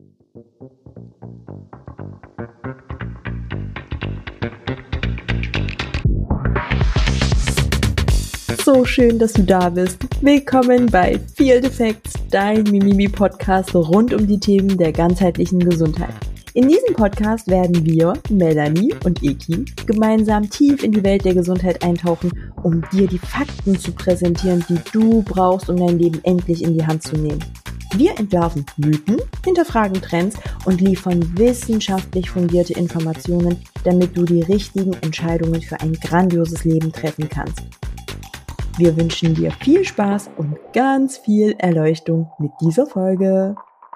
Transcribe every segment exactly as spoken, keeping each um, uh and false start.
So schön, dass du da bist. Willkommen bei Field Effects, dein Mimimi-Podcast rund um die Themen der ganzheitlichen Gesundheit. In diesem Podcast werden wir, Melanie und Eki, gemeinsam tief in die Welt der Gesundheit eintauchen, um dir die Fakten zu präsentieren, die du brauchst, um dein Leben endlich in die Hand zu nehmen. Wir entwerfen Mythen, hinterfragen Trends und liefern wissenschaftlich fundierte Informationen, damit du die richtigen Entscheidungen für ein grandioses Leben treffen kannst. Wir wünschen dir viel Spaß und ganz viel Erleuchtung mit dieser Folge.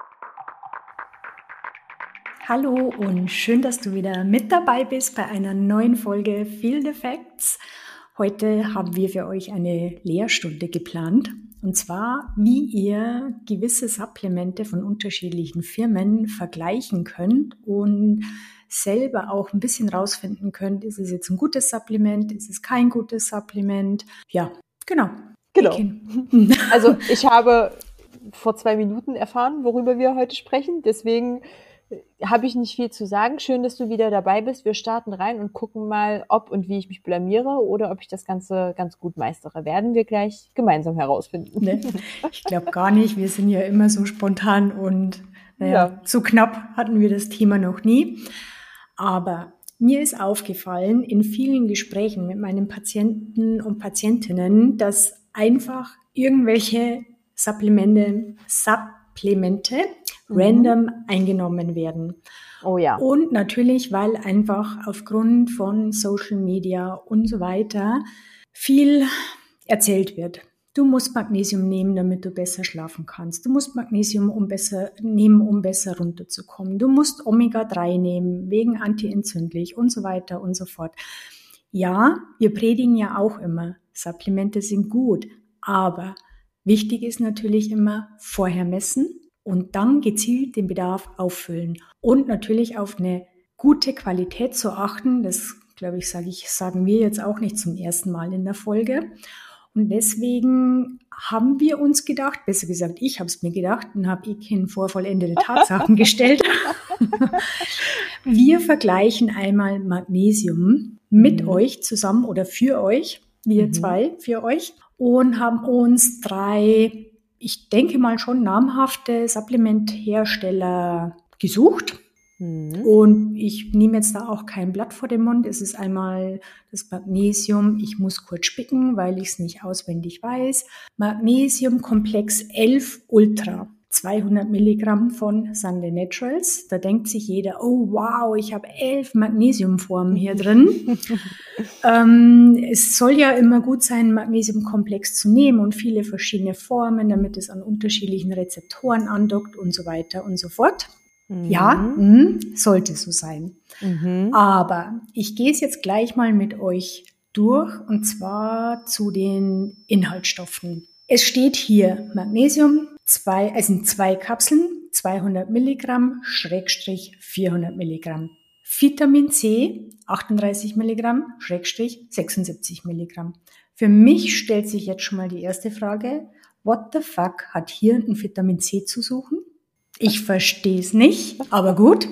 Hallo und schön, dass du wieder mit dabei bist bei einer neuen Folge Field Effects. Heute haben wir für euch eine Lehrstunde geplant. Und zwar, wie ihr gewisse Supplemente von unterschiedlichen Firmen vergleichen könnt und selber auch ein bisschen rausfinden könnt, ist es jetzt ein gutes Supplement, ist es kein gutes Supplement. Ja, genau. Genau. Also ich habe vor zwei Minuten erfahren, worüber wir heute sprechen. Deswegen habe ich nicht viel zu sagen. Schön, dass du wieder dabei bist. Wir starten rein und gucken mal, ob und wie ich mich blamiere oder ob ich das Ganze ganz gut meistere. Werden wir gleich gemeinsam herausfinden. Nee, ich glaube gar nicht. Wir sind ja immer so spontan und naja, ja. So knapp hatten wir das Thema noch nie. Aber mir ist aufgefallen in vielen Gesprächen mit meinen Patienten und Patientinnen, dass einfach irgendwelche Supplemente, Supplemente mhm. random eingenommen werden. Oh ja. Und natürlich, weil einfach aufgrund von Social Media und so weiter viel erzählt wird. Du musst Magnesium nehmen, damit du besser schlafen kannst. Du musst Magnesium um besser, nehmen, um besser runterzukommen. Du musst Omega drei nehmen, wegen antientzündlich und so weiter und so fort. Ja, wir predigen ja auch immer, Supplemente sind gut, aber wichtig ist natürlich immer vorher messen und dann gezielt den Bedarf auffüllen und natürlich auf eine gute Qualität zu achten. Das, glaube ich, sage ich, sagen wir jetzt auch nicht zum ersten Mal in der Folge. Und deswegen haben wir uns gedacht, besser gesagt, ich habe es mir gedacht und habe Eken vor vollendete Tatsachen gestellt. Wir vergleichen einmal Magnesium mit mhm. euch zusammen oder für euch, wir mhm. zwei für euch, und haben uns drei, ich denke mal schon namhafte Supplementhersteller gesucht. Mhm. Und ich nehme jetzt da auch kein Blatt vor den Mund. Es ist einmal das Magnesium, ich muss kurz spicken, weil ich es nicht auswendig weiß. Magnesiumkomplex elf Ultra, zweihundert Milligramm von Sunday Naturals. Da denkt sich jeder, oh wow, ich habe elf Magnesiumformen hier drin. ähm, es soll ja immer gut sein, Magnesiumkomplex zu nehmen und viele verschiedene Formen, damit es an unterschiedlichen Rezeptoren andockt und so weiter und so fort. Mhm. Ja, mh, sollte so sein. Mhm. Aber ich gehe es jetzt gleich mal mit euch durch und zwar zu den Inhaltsstoffen. Es steht hier Magnesium, zwei, es sind zwei Kapseln, zweihundert Milligramm, Schrägstrich vierhundert Milligramm. Vitamin C, achtunddreißig Milligramm, Schrägstrich sechsundsiebzig Milligramm. Für mich stellt sich jetzt schon mal die erste Frage, what the fuck hat hier ein Vitamin C zu suchen? Ich verstehe es nicht, aber gut.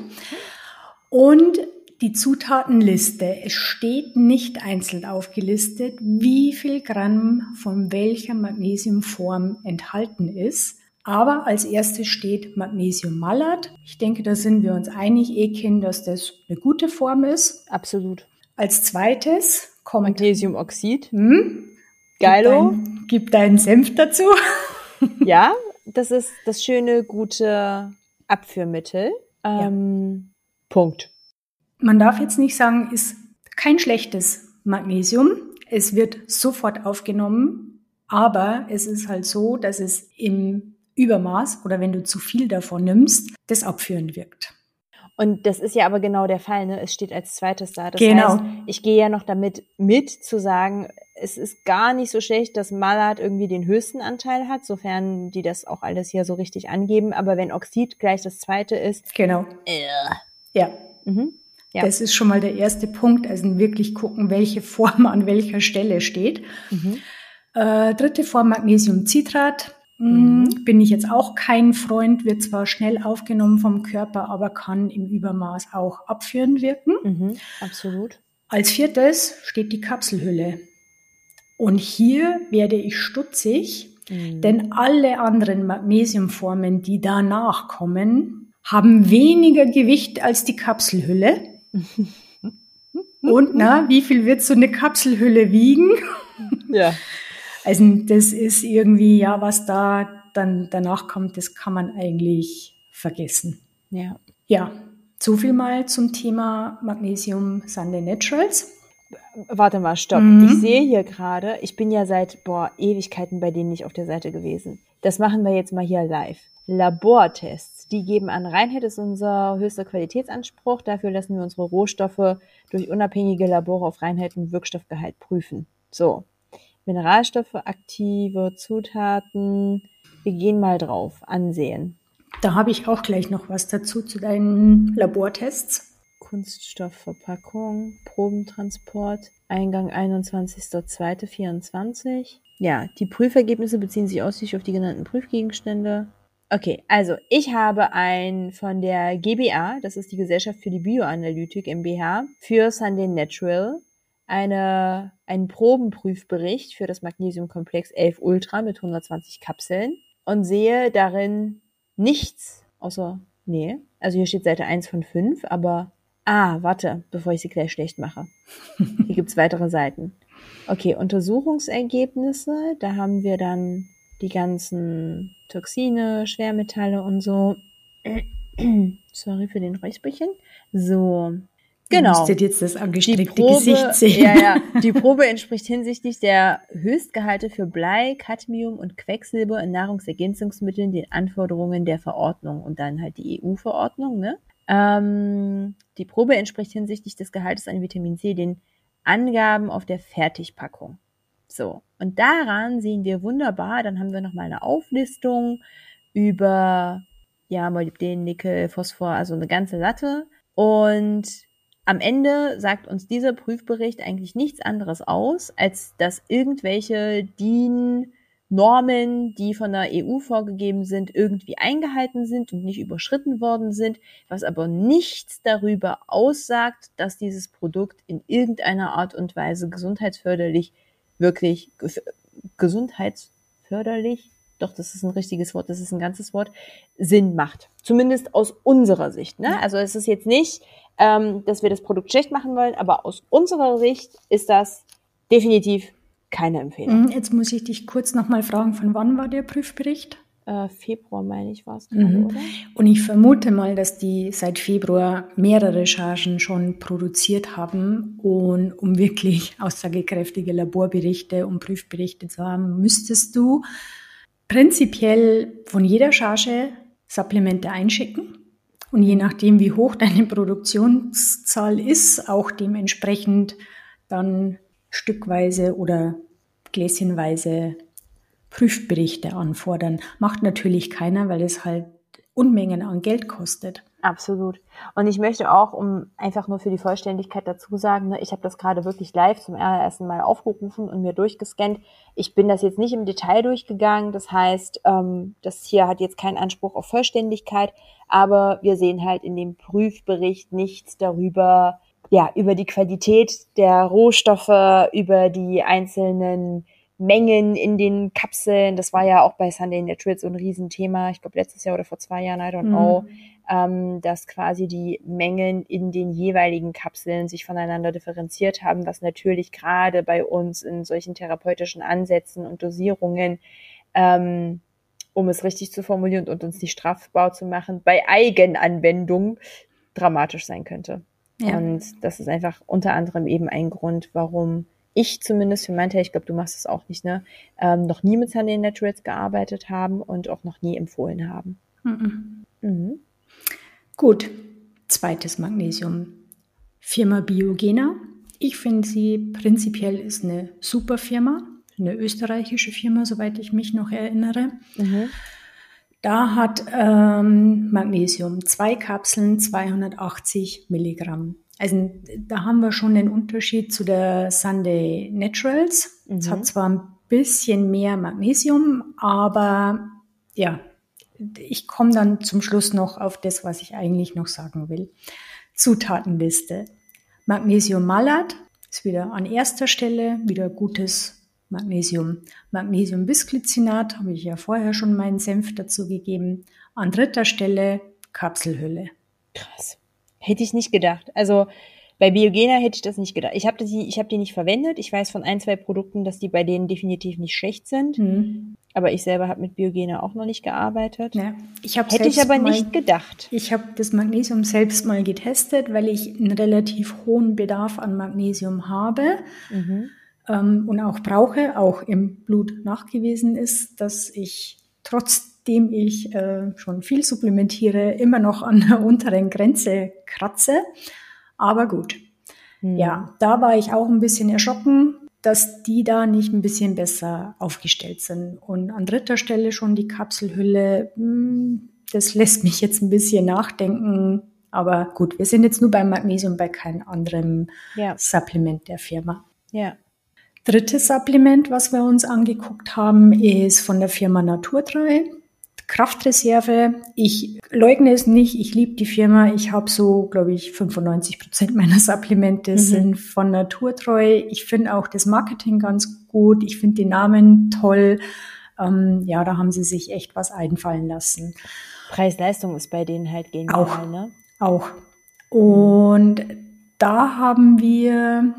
Und die Zutatenliste. Es steht nicht einzeln aufgelistet, wie viel Gramm von welcher Magnesiumform enthalten ist. Aber als erstes steht Magnesiummalat. Ich denke, da sind wir uns einig, Eken, dass das eine gute Form ist. Absolut. Als zweites kommt Magnesiumoxid. Hm? Geilo. Gib, dein, gib deinen Senf dazu. Ja. Das ist das schöne, gute Abführmittel. Ähm, ja. Punkt. Man darf jetzt nicht sagen, ist kein schlechtes Magnesium. Es wird sofort aufgenommen, aber es ist halt so, dass es im Übermaß oder wenn du zu viel davon nimmst, das abführend wirkt. Und das ist ja aber genau der Fall, ne? Es steht als zweites da. Das genau. heißt, ich gehe ja noch damit mit zu sagen, es ist gar nicht so schlecht, dass Malat irgendwie den höchsten Anteil hat, sofern die das auch alles hier so richtig angeben. Aber wenn Oxid gleich das zweite ist. Genau. Äh. Ja. Mhm. Ja. Das ist schon mal der erste Punkt. Also wirklich gucken, welche Form an welcher Stelle steht. Mhm. Äh, dritte Form Magnesiumcitrat. Mhm. Bin ich jetzt auch kein Freund, wird zwar schnell aufgenommen vom Körper, aber kann im Übermaß auch abführend wirken. Mhm, absolut. Als viertes steht die Kapselhülle. Und hier werde ich stutzig, mhm. denn alle anderen Magnesiumformen, die danach kommen, haben weniger Gewicht als die Kapselhülle. Und na, wie viel wird so eine Kapselhülle wiegen? Ja. Also das ist irgendwie, ja, was da dann danach kommt, das kann man eigentlich vergessen. Ja. Ja, so viel mal zum Thema Magnesium Sunday Naturals. Warte mal, stopp. Mhm. Ich sehe hier gerade, ich bin ja seit, boah, Ewigkeiten bei denen nicht auf der Seite gewesen. Das machen wir jetzt mal hier live. Labortests, die geben an, Reinheit ist unser höchster Qualitätsanspruch. Dafür lassen wir unsere Rohstoffe durch unabhängige Labore auf Reinheit und Wirkstoffgehalt prüfen. So, Mineralstoffe, aktive Zutaten, wir gehen mal drauf, ansehen. Da habe ich auch gleich noch was dazu zu deinen Labortests. Kunststoffverpackung, Probentransport, Eingang einundzwanzigster zweiter vierundzwanzig. Ja, die Prüfergebnisse beziehen sich ausschließlich auf die genannten Prüfgegenstände. Okay, also ich habe ein von der G B A, das ist die Gesellschaft für die Bioanalytik GmbH, für Sunday Natural, eine, einen Probenprüfbericht für das Magnesiumkomplex elf Ultra mit hundertzwanzig Kapseln und sehe darin nichts außer, nee, also hier steht Seite eins von fünf, aber Ah, warte, bevor ich sie gleich schlecht mache. Hier gibt's weitere Seiten. Okay, Untersuchungsergebnisse. Da haben wir dann die ganzen Toxine, Schwermetalle und so. Sorry für den Räusperchen. So, genau. Du müsstet jetzt das angestreckte Gesicht sehen. Ja, ja. Die Probe entspricht hinsichtlich der Höchstgehalte für Blei, Cadmium und Quecksilber in Nahrungsergänzungsmitteln den Anforderungen der Verordnung und dann halt die E U-Verordnung, ne? Ähm, die Probe entspricht hinsichtlich des Gehaltes an Vitamin C den Angaben auf der Fertigpackung. So, und daran sehen wir wunderbar, dann haben wir nochmal eine Auflistung über ja, Molybden, Nickel, Phosphor, also eine ganze Latte. Und am Ende sagt uns dieser Prüfbericht eigentlich nichts anderes aus, als dass irgendwelche D I N Normen, die von der E U vorgegeben sind, irgendwie eingehalten sind und nicht überschritten worden sind, was aber nichts darüber aussagt, dass dieses Produkt in irgendeiner Art und Weise gesundheitsförderlich, wirklich gesundheitsförderlich, doch, das ist ein richtiges Wort, das ist ein ganzes Wort, Sinn macht. Zumindest aus unserer Sicht, ne? Also es ist jetzt nicht, ähm, dass wir das Produkt schlecht machen wollen, aber aus unserer Sicht ist das definitiv keine Empfehlung. Jetzt muss ich dich kurz nochmal fragen, von wann war der Prüfbericht? Äh, Februar, meine ich, war es gerade, mhm. oder? Und ich vermute mal, dass die seit Februar mehrere Chargen schon produziert haben. Und um wirklich aussagekräftige Laborberichte und Prüfberichte zu haben, müsstest du prinzipiell von jeder Charge Supplemente einschicken. Und je nachdem, wie hoch deine Produktionszahl ist, auch dementsprechend dann stückweise oder gläschenweise Prüfberichte anfordern. Macht natürlich keiner, weil es halt Unmengen an Geld kostet. Absolut. Und ich möchte auch, um einfach nur für die Vollständigkeit dazu sagen, ne, ich habe das gerade wirklich live zum allerersten Mal aufgerufen und mir durchgescannt. Ich bin das jetzt nicht im Detail durchgegangen. Das heißt, ähm, das hier hat jetzt keinen Anspruch auf Vollständigkeit, aber wir sehen halt in dem Prüfbericht nichts darüber, ja, über die Qualität der Rohstoffe, über die einzelnen Mengen in den Kapseln. Das war ja auch bei Sunday Naturals so ein Riesenthema. Ich glaube, letztes Jahr oder vor zwei Jahren, I don't know, mhm. ähm, dass quasi die Mengen in den jeweiligen Kapseln sich voneinander differenziert haben, was natürlich gerade bei uns in solchen therapeutischen Ansätzen und Dosierungen, ähm, um es richtig zu formulieren und uns nicht strafbar zu machen, bei Eigenanwendung dramatisch sein könnte. Ja. Und das ist einfach unter anderem eben ein Grund, warum ich zumindest für meinen Teil, ich glaube, du machst es auch nicht, ne, ähm, noch nie mit Sunday Naturals gearbeitet haben und auch noch nie empfohlen haben. Mhm. Mhm. Gut, zweites Magnesium. Firma Biogena. Ich finde sie prinzipiell ist eine super Firma, eine österreichische Firma, soweit ich mich noch erinnere. Mhm. Da hat ähm, Magnesium zwei Kapseln, zweihundertachtzig Milligramm. Also da haben wir schon den Unterschied zu der Sunday Naturals. Es mhm. hat zwar ein bisschen mehr Magnesium, aber ja, ich komme dann zum Schluss noch auf das, was ich eigentlich noch sagen will. Zutatenliste. Magnesiummalat ist wieder an erster Stelle, wieder gutes Magnesium. Magnesiumbisglycinat, habe ich ja vorher schon meinen Senf dazu gegeben. An dritter Stelle Kapselhülle. Krass. Hätte ich nicht gedacht. Also bei Biogena hätte ich das nicht gedacht. Ich habe die, ich habe die nicht verwendet. Ich weiß von ein, zwei Produkten, dass die bei denen definitiv nicht schlecht sind. Hm. Aber ich selber habe mit Biogena auch noch nicht gearbeitet. Ja, ich habe Hätte ich aber mal, nicht gedacht. Ich habe das Magnesium selbst mal getestet, weil ich einen relativ hohen Bedarf an Magnesium habe mhm. ähm, und auch brauche, auch im Blut nachgewiesen ist, dass ich trotzdem ich äh, schon viel supplementiere, immer noch an der unteren Grenze kratze. Aber gut, mhm. ja, da war ich auch ein bisschen erschrocken, dass die da nicht ein bisschen besser aufgestellt sind. Und an dritter Stelle schon die Kapselhülle, das lässt mich jetzt ein bisschen nachdenken. Aber gut, wir sind jetzt nur beim Magnesium, bei keinem anderen ja. Supplement der Firma. Ja. Drittes Supplement, was wir uns angeguckt haben, ist von der Firma Naturtreu. Kraftreserve. Ich leugne es nicht, ich liebe die Firma. Ich habe so, glaube ich, fünfundneunzig Prozent meiner Supplemente mhm. sind von Naturtreu. Ich finde auch das Marketing ganz gut. Ich finde die Namen toll. Ähm, ja, da haben sie sich echt was einfallen lassen. Preis-Leistung ist bei denen halt genial, auch, ne? Auch. Und mhm. da haben wir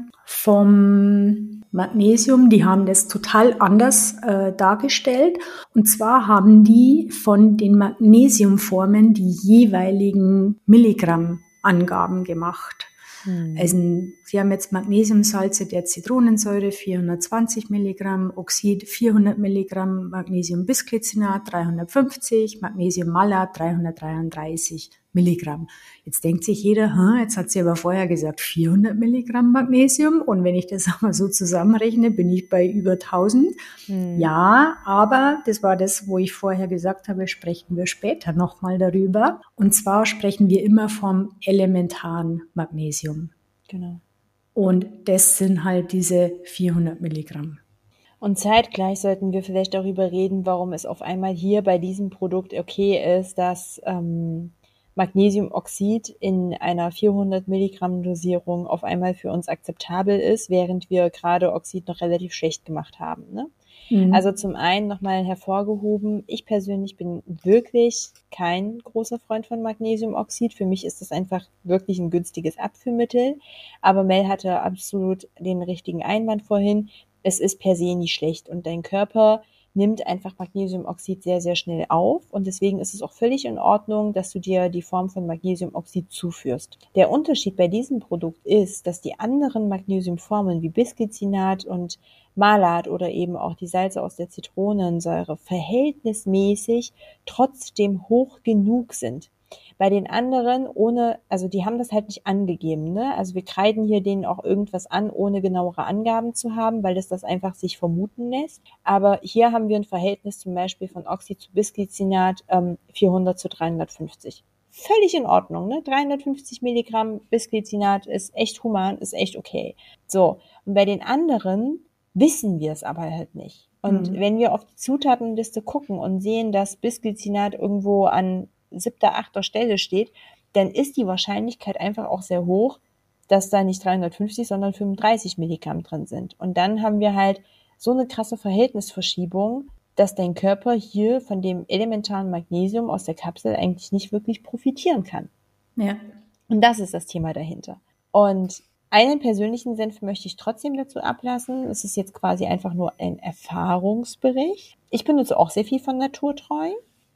vom Magnesium, die haben das total anders äh, dargestellt. Und zwar haben die von den Magnesiumformen die jeweiligen Milligrammangaben gemacht. Hm. Also sie haben jetzt Magnesiumsalze der Zitronensäure vierhundertzwanzig Milligramm, Oxid vierhundert Milligramm, Magnesiumbisglycinat dreihundertfünfzig, Magnesiummalat dreihundertdreiunddreißig Milligramm. Jetzt denkt sich jeder, hm, jetzt hat sie aber vorher gesagt vierhundert Milligramm Magnesium und wenn ich das mal so zusammenrechne, bin ich bei über tausend. Hm. Ja, aber das war das, wo ich vorher gesagt habe, sprechen wir später nochmal darüber. Und zwar sprechen wir immer vom elementaren Magnesium. Genau. Und das sind halt diese vierhundert Milligramm. Und zeitgleich sollten wir vielleicht darüber reden, warum es auf einmal hier bei diesem Produkt okay ist, dass ähm, Magnesiumoxid in einer vierhundert Milligramm Dosierung auf einmal für uns akzeptabel ist, während wir gerade Oxid noch relativ schlecht gemacht haben. Ne? Mhm. Also zum einen nochmal hervorgehoben, ich persönlich bin wirklich kein großer Freund von Magnesiumoxid. Für mich ist das einfach wirklich ein günstiges Abführmittel. Aber Mel hatte absolut den richtigen Einwand vorhin. Es ist per se nicht schlecht und dein Körper nimmt einfach Magnesiumoxid sehr, sehr schnell auf und deswegen ist es auch völlig in Ordnung, dass du dir die Form von Magnesiumoxid zuführst. Der Unterschied bei diesem Produkt ist, dass die anderen Magnesiumformen wie Bisglycinat und Malat oder eben auch die Salze aus der Zitronensäure verhältnismäßig trotzdem hoch genug sind. Bei den anderen ohne, also die haben das halt nicht angegeben, ne? Also wir kreiden hier denen auch irgendwas an, ohne genauere Angaben zu haben, weil das das einfach sich vermuten lässt. Aber hier haben wir ein Verhältnis zum Beispiel von Oxid zu Bisglycinat ähm, vierhundert zu dreihundertfünfzig. Völlig in Ordnung, ne? dreihundertfünfzig Milligramm Bisglycinat ist echt human, ist echt okay. So, und bei den anderen wissen wir es aber halt nicht. Und mhm. wenn wir auf die Zutatenliste gucken und sehen, dass Bisglycinat irgendwo an siebter, achter Stelle steht, dann ist die Wahrscheinlichkeit einfach auch sehr hoch, dass da nicht dreihundertfünfzig, sondern fünfunddreißig Milligramm drin sind. Und dann haben wir halt so eine krasse Verhältnisverschiebung, dass dein Körper hier von dem elementaren Magnesium aus der Kapsel eigentlich nicht wirklich profitieren kann. Ja. Und das ist das Thema dahinter. Und einen persönlichen Senf möchte ich trotzdem dazu ablassen. Es ist jetzt quasi einfach nur ein Erfahrungsbericht. Ich benutze auch sehr viel von Naturtreu.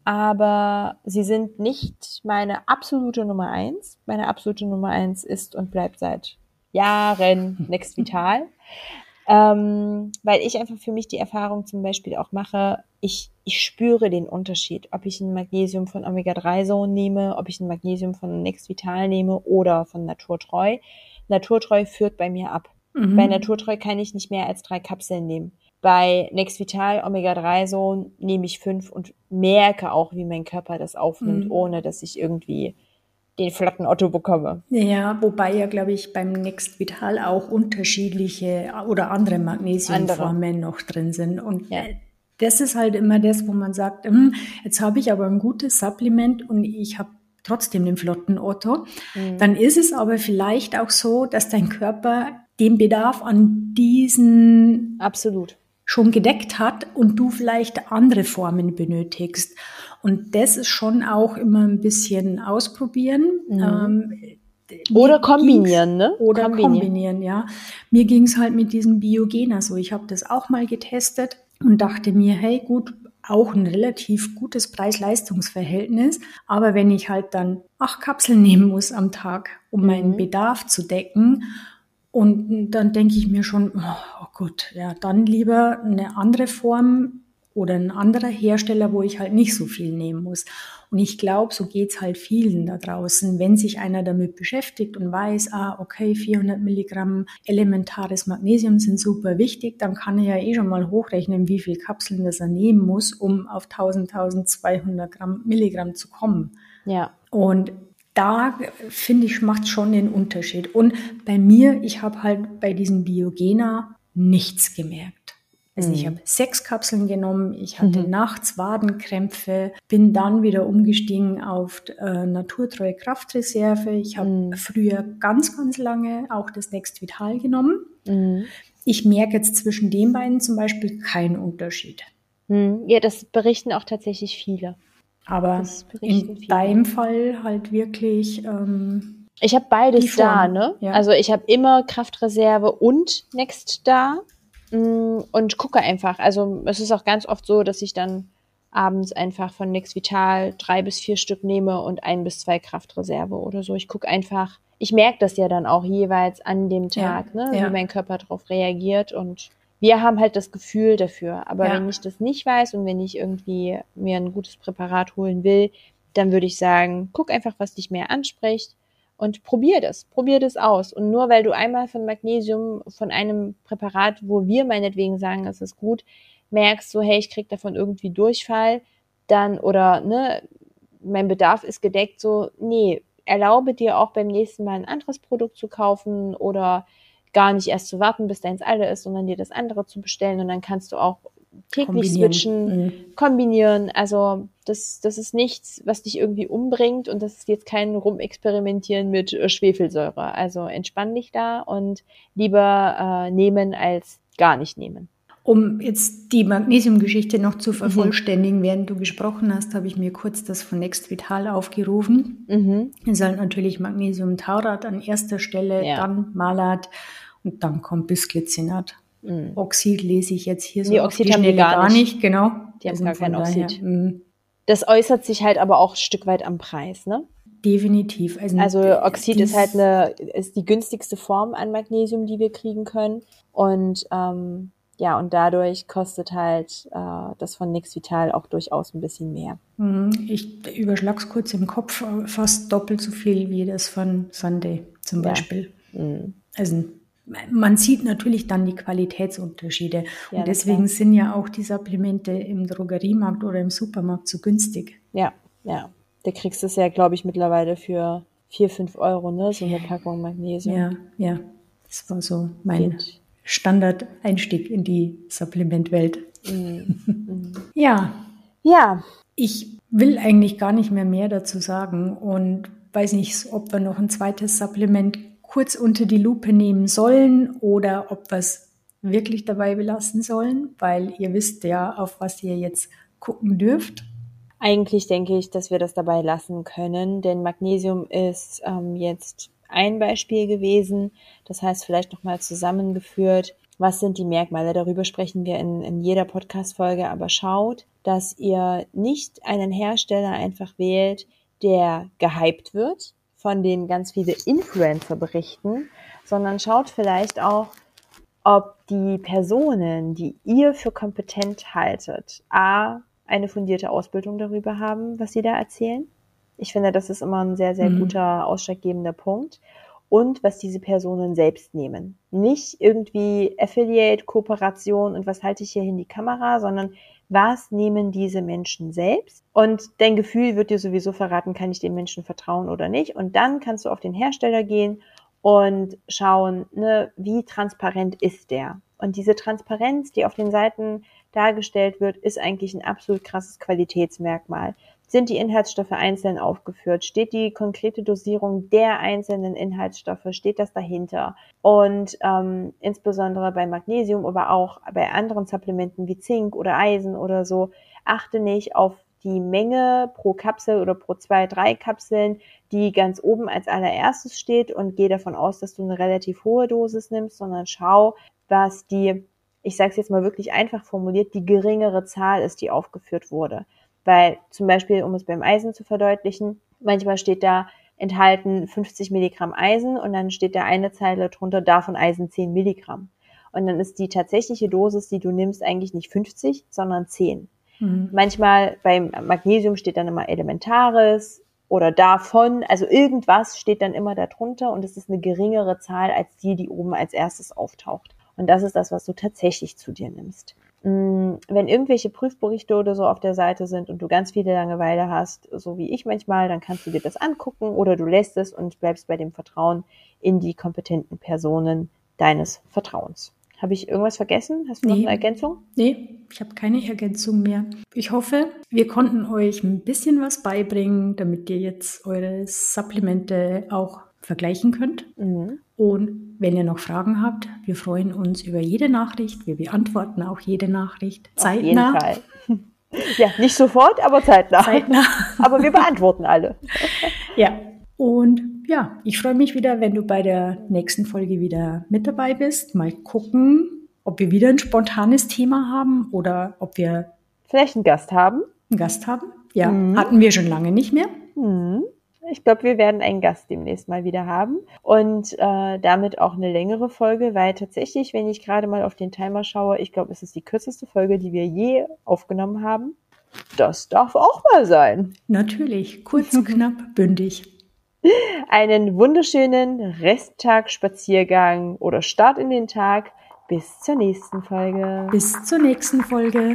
Aber sie sind nicht meine absolute Nummer eins. Meine absolute Nummer eins ist und bleibt seit Jahren Nextvital. ähm, weil ich einfach für mich die Erfahrung zum Beispiel auch mache, ich, ich spüre den Unterschied, ob ich ein Magnesium von Omega drei Zone nehme, ob ich ein Magnesium von Nextvital nehme oder von Naturtreu. Naturtreu führt bei mir ab. Mhm. Bei Naturtreu kann ich nicht mehr als drei Kapseln nehmen. Bei Nextvital Omega drei Zone nehme ich fünf und merke auch, wie mein Körper das aufnimmt, mhm. ohne dass ich irgendwie den flotten Otto bekomme. Ja, wobei ja, glaube ich, beim Next Vital auch unterschiedliche oder andere Magnesiumformen andere. noch drin sind. Und ja. das ist halt immer das, wo man sagt, jetzt habe ich aber ein gutes Supplement und ich habe trotzdem den flotten Otto. Mhm. Dann ist es aber vielleicht auch so, dass dein Körper den Bedarf an diesen absolut schon gedeckt hat und du vielleicht andere Formen benötigst. Und das ist schon auch immer ein bisschen ausprobieren. Mhm. Ähm, oder kombinieren, ne? Oder kombinieren, kombinieren ja. Mir ging es halt mit diesem Biogena so. Ich habe das auch mal getestet und dachte mir, hey gut, auch ein relativ gutes Preis-Leistungs-Verhältnis. Aber wenn ich halt dann acht Kapseln nehmen muss am Tag, um mhm. meinen Bedarf zu decken, und dann denke ich mir schon, oh gut, ja, dann lieber eine andere Form oder ein anderer Hersteller, wo ich halt nicht so viel nehmen muss. Und ich glaube, so geht's halt vielen da draußen, wenn sich einer damit beschäftigt und weiß, ah, okay, vierhundert Milligramm elementares Magnesium sind super wichtig, dann kann er ja eh schon mal hochrechnen, wie viel Kapseln das er nehmen muss, um auf tausend, tausendzweihundert Gramm, Milligramm zu kommen. Ja. Und da, finde ich, macht schon den Unterschied. Und bei mir, ich habe halt bei diesem Biogena nichts gemerkt. Also mhm. ich habe sechs Kapseln genommen, ich hatte mhm. nachts Wadenkrämpfe, bin dann wieder umgestiegen auf äh, naturtreue Kraftreserve. Ich habe mhm. früher ganz, ganz lange auch das Next Vital genommen. Mhm. Ich merke jetzt zwischen den beiden zum Beispiel keinen Unterschied. Mhm. Ja, das berichten auch tatsächlich viele. Aber in viele. Deinem Fall halt wirklich ähm, ich habe beides da, ne? Ja. Also ich habe immer Kraftreserve und Next da mh, und gucke einfach. Also es ist auch ganz oft so, dass ich dann abends einfach von Next Vital drei bis vier Stück nehme und ein bis zwei Kraftreserve oder so. Ich gucke einfach, ich merke das ja dann auch jeweils an dem Tag, ja, ne, ja. wie mein Körper darauf reagiert und wir haben halt das Gefühl dafür. Aber ja. wenn ich das nicht weiß und wenn ich irgendwie mir ein gutes Präparat holen will, dann würde ich sagen, guck einfach, was dich mehr anspricht und probier das. Probier das aus. Und nur weil du einmal von Magnesium, von einem Präparat, wo wir meinetwegen sagen, es ist gut, merkst so, hey, ich krieg davon irgendwie Durchfall, dann, oder, ne, mein Bedarf ist gedeckt, so, nee, erlaube dir auch beim nächsten Mal ein anderes Produkt zu kaufen oder gar nicht erst zu warten, bis deins alle ist, sondern dir das andere zu bestellen und dann kannst du auch täglich switchen, mhm. kombinieren. Also das, das ist nichts, was dich irgendwie umbringt und das ist jetzt kein Rumexperimentieren mit Schwefelsäure. Also entspann dich da und lieber äh, nehmen als gar nicht nehmen. Um jetzt die Magnesiumgeschichte noch zu vervollständigen, mhm. während du gesprochen hast, habe ich mir kurz das von Next Vital aufgerufen. Mhm. Es ist halt natürlich Magnesiumtaurat an erster Stelle, ja. dann Malat und dann kommt Bisglycinat. Mhm. Oxid lese ich jetzt hier so nee, auf Oxid die haben Schnelle die gar, gar nicht. nicht. Genau. Die haben gar kein Oxid. Daher, das äußert sich halt aber auch ein Stück weit am Preis, ne? Definitiv. Also, also Oxid ist halt eine, ist die günstigste Form an Magnesium, die wir kriegen können und ähm, ja, und dadurch kostet halt äh, das von Next Vital auch durchaus ein bisschen mehr. Ich überschlag's kurz im Kopf, fast doppelt so viel wie das von Sunday zum Beispiel. Ja. Mhm. Also man sieht natürlich dann die Qualitätsunterschiede. Ja, und deswegen klar. sind ja auch die Supplemente im Drogeriemarkt oder im Supermarkt so günstig. Ja, ja. Da kriegst du es ja, glaube ich, mittlerweile für vier, fünf Euro, ne? So eine Packung Magnesium. Ja, ja. Das war so mein Geht. Standard-Einstieg in die Supplementwelt. Mm. ja. Ja. Ich will eigentlich gar nicht mehr mehr dazu sagen und weiß nicht, ob wir noch ein zweites Supplement kurz unter die Lupe nehmen sollen oder ob wir es wirklich dabei belassen sollen, weil ihr wisst ja, auf was ihr jetzt gucken dürft. Eigentlich denke ich, dass wir das dabei lassen können, denn Magnesium ist ähm, jetzt ein Beispiel gewesen. Das heißt, vielleicht nochmal zusammengeführt, was sind die Merkmale? Darüber sprechen wir in, in jeder Podcast-Folge, aber schaut, dass ihr nicht einen Hersteller einfach wählt, der gehypt wird, von denen ganz viele Influencer berichten, sondern schaut vielleicht auch, ob die Personen, die ihr für kompetent haltet, a, eine fundierte Ausbildung darüber haben, was sie da erzählen. Ich finde, das ist immer ein sehr, sehr mhm. guter, ausschlaggebender Punkt. Und was diese Personen selbst nehmen. Nicht irgendwie Affiliate, Kooperation und was halte ich hier in die Kamera, sondern was nehmen diese Menschen selbst? Und dein Gefühl wird dir sowieso verraten, kann ich dem Menschen vertrauen oder nicht. Und dann kannst du auf den Hersteller gehen und schauen, ne, wie transparent ist der? Und diese Transparenz, die auf den Seiten dargestellt wird, ist eigentlich ein absolut krasses Qualitätsmerkmal. Sind die Inhaltsstoffe einzeln aufgeführt? Steht die konkrete Dosierung der einzelnen Inhaltsstoffe? Steht das dahinter? Und ähm, insbesondere bei Magnesium, aber auch bei anderen Supplementen wie Zink oder Eisen oder so, achte nicht auf die Menge pro Kapsel oder pro zwei, drei Kapseln, die ganz oben als allererstes steht, und gehe davon aus, dass du eine relativ hohe Dosis nimmst, sondern schau, was die, ich sage es jetzt mal wirklich einfach formuliert, die geringere Zahl ist, die aufgeführt wurde. Weil zum Beispiel, um es beim Eisen zu verdeutlichen, manchmal steht da enthalten fünfzig Milligramm Eisen und dann steht da eine Zeile drunter, davon Eisen zehn Milligramm. Und dann ist die tatsächliche Dosis, die du nimmst, eigentlich nicht fünfzig, sondern zehn. Mhm. Manchmal beim Magnesium steht dann immer Elementares oder davon, also irgendwas steht dann immer da drunter und es ist eine geringere Zahl als die, die oben als erstes auftaucht. Und das ist das, was du tatsächlich zu dir nimmst. Wenn irgendwelche Prüfberichte oder so auf der Seite sind und du ganz viele Langeweile hast, so wie ich manchmal, dann kannst du dir das angucken oder du lässt es und bleibst bei dem Vertrauen in die kompetenten Personen deines Vertrauens. Habe ich irgendwas vergessen? Hast du nee. noch eine Ergänzung? Nee, ich habe keine Ergänzung mehr. Ich hoffe, wir konnten euch ein bisschen was beibringen, damit ihr jetzt eure Supplemente auch vergleichen könnt. Mhm. Und wenn ihr noch Fragen habt, wir freuen uns über jede Nachricht. Wir beantworten auch jede Nachricht zeitnah. Auf jeden Fall. Ja, nicht sofort, aber zeitnah. Zeitnah. Aber wir beantworten alle. Ja, und ja, ich freue mich wieder, wenn du bei der nächsten Folge wieder mit dabei bist. Mal gucken, ob wir wieder ein spontanes Thema haben oder ob wir vielleicht einen Gast haben. Einen Gast haben, ja. Mhm. Hatten wir schon lange nicht mehr. Mhm. Ich glaube, wir werden einen Gast demnächst mal wieder haben und äh, damit auch eine längere Folge, weil tatsächlich, wenn ich gerade mal auf den Timer schaue, ich glaube, es ist die kürzeste Folge, die wir je aufgenommen haben. Das darf auch mal sein. Natürlich, kurz, knapp, bündig. Einen wunderschönen Resttag, Spaziergang oder Start in den Tag. Bis zur nächsten Folge. Bis zur nächsten Folge.